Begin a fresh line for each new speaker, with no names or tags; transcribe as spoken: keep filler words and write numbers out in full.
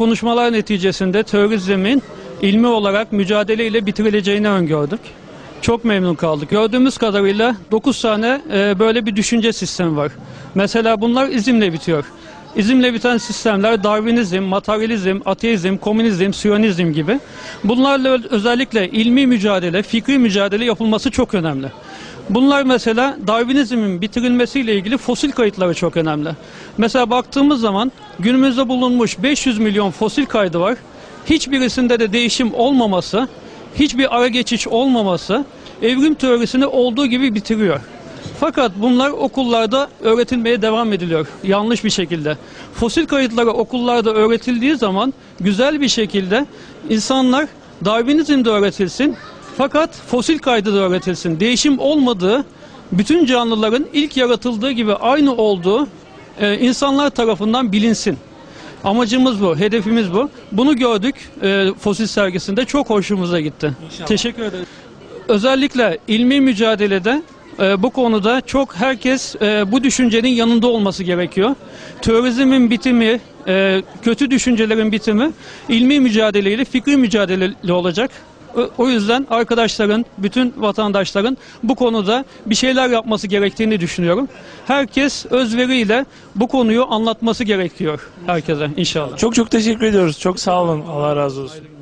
konuşmalar neticesinde terörizmin ilmi olarak mücadeleyle bitirileceğini öngördük. Çok memnun kaldık. Gördüğümüz kadarıyla dokuz tane e, böyle bir düşünce sistemi var. Mesela bunlar izimle bitiyor. İzimle biten sistemler Darwinizm, materyalizm, ateizm, komünizm, Siyonizm gibi. Bunlarla özellikle ilmi mücadele, fikri mücadele yapılması çok önemli. Bunlar mesela Darwinizmin bitirilmesiyle ilgili fosil kayıtları çok önemli. Mesela baktığımız zaman günümüzde bulunmuş beş yüz milyon fosil kaydı var. Hiçbirisinde de değişim olmaması, hiçbir ara geçiş olmaması evrim teorisini olduğu gibi bitiriyor. Fakat bunlar okullarda öğretilmeye devam ediliyor yanlış bir şekilde. Fosil kayıtları okullarda öğretildiği zaman güzel bir şekilde insanlar Darwinizm de öğretilsin fakat fosil kaydı da öğretilsin. Değişim olmadığı, bütün canlıların ilk yaratıldığı gibi aynı olduğu e, insanlar tarafından bilinsin. Amacımız bu, hedefimiz bu. Bunu gördük e, fosil sergisinde, çok hoşumuza gitti. İnşallah. Teşekkür ederim. Özellikle ilmi mücadelede e, bu konuda çok herkes e, bu düşüncenin yanında olması gerekiyor. Terörizmin bitimi, e, kötü düşüncelerin bitimi ilmi mücadeleyle, fikri mücadeleyle olacak. O yüzden arkadaşların, bütün vatandaşların bu konuda bir şeyler yapması gerektiğini düşünüyorum. Herkes özveriyle bu konuyu anlatması gerekiyor herkese inşallah.
Çok çok teşekkür ediyoruz. Çok sağ olun. Allah razı olsun.